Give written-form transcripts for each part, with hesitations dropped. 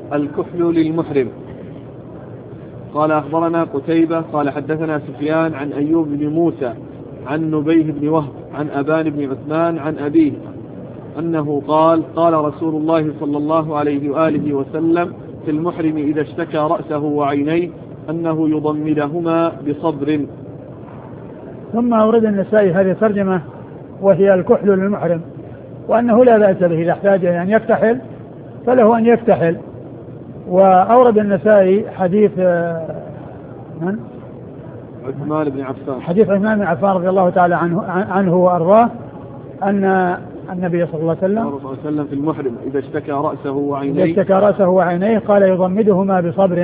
الكحل للمحرم. قال أخبرنا قتيبة قال حدثنا سفيان عن أيوب بن موسى عن نبيه بن وهب عن أبان بن عثمان عن أبيه أنه قال قال رسول الله صلى الله عليه وآله وسلم في المحرم إذا اشتكى رأسه وعينيه أنه يضمدهما بصبر. ثم أورد النسائي هذه الترجمة وهي الكحل للمحرم، وأنه لا بأس به إذا احتاج أن يكتحل فله أن يكتحل. وأورد النسائي حديث عثمان بن عفان، حديث عثمان بن عفان رضي الله تعالى عنه وأرضاه أن النبي صلى الله عليه وسلم في المحرم إذا اشتكى رأسه وعينيه قال يضمدهما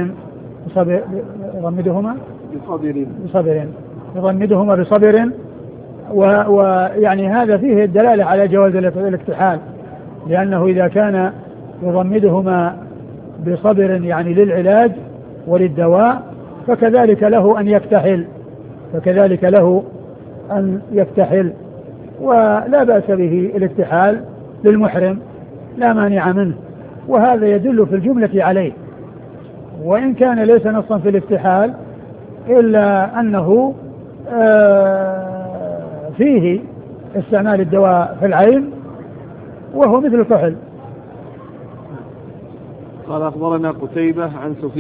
بصبر. ويعني هذا فيه الدلالة على جواز الاكتحال، لأنه إذا كان يضمدهما بصبر يعني للعلاج وللدواء فكذلك له أن يكتحل ولا بأس به الاكتحال للمحرم لا مانع منه. وهذا يدل في الجملة عليه، وإن كان ليس نصا في الاكتحال إلا أنه فيه استعمال الدواء في العين وهو مثل الكحل. قال أخبرنا قتيبة عن سفيان